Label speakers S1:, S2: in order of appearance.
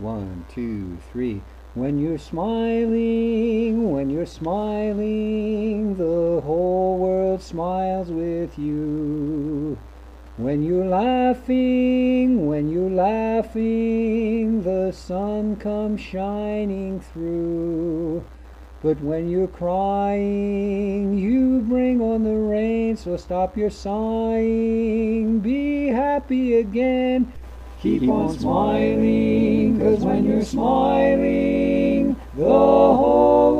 S1: 1, 2, 3. When you're smiling, the whole world smiles with you. When you're laughing, the sun comes shining through. But when you're crying, you bring on the rain, so stop your sighing, be happy again. Keep on smiling, 'cause when you're smiling, the whole